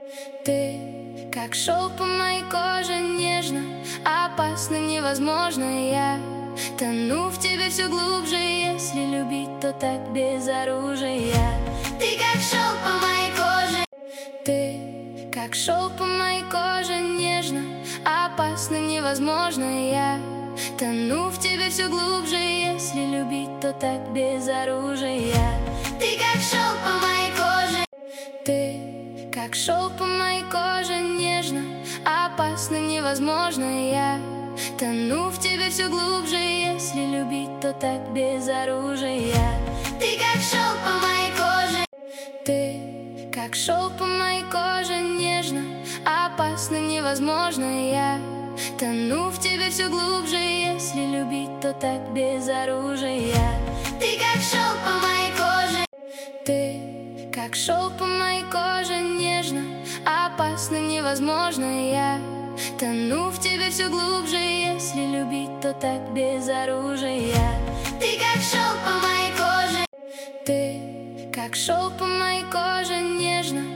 Ты как шелк по моей коже, нежно, опасно, невозможно. Я тону в тебе все глубже, если любить, то так без оружия. Ты как шелк по моей коже. Ты как шелк по моей коже, нежно, опасно, невозможно. Я тону в тебе все глубже, если любить, то так без оружия. Ты как шелк по моей коже. Ты как шелк по моей коже, нежно, опасно, невозможно. Я тону в тебе все глубже, если любить, то так без оружия. Ты как шелк по моей коже. Ты как шелк по моей коже, нежно, опасно, невозможно. Я тону в тебе все глубже, если любить, то так без оружия. Ты как шелк по моей коже. Ты как шелк по моей коже, нежно, опасно, невозможно. Я тону в тебе все глубже, если любить, то так без оружия. Ты как шелк по моей коже. Ты как шелк по моей коже, нежно,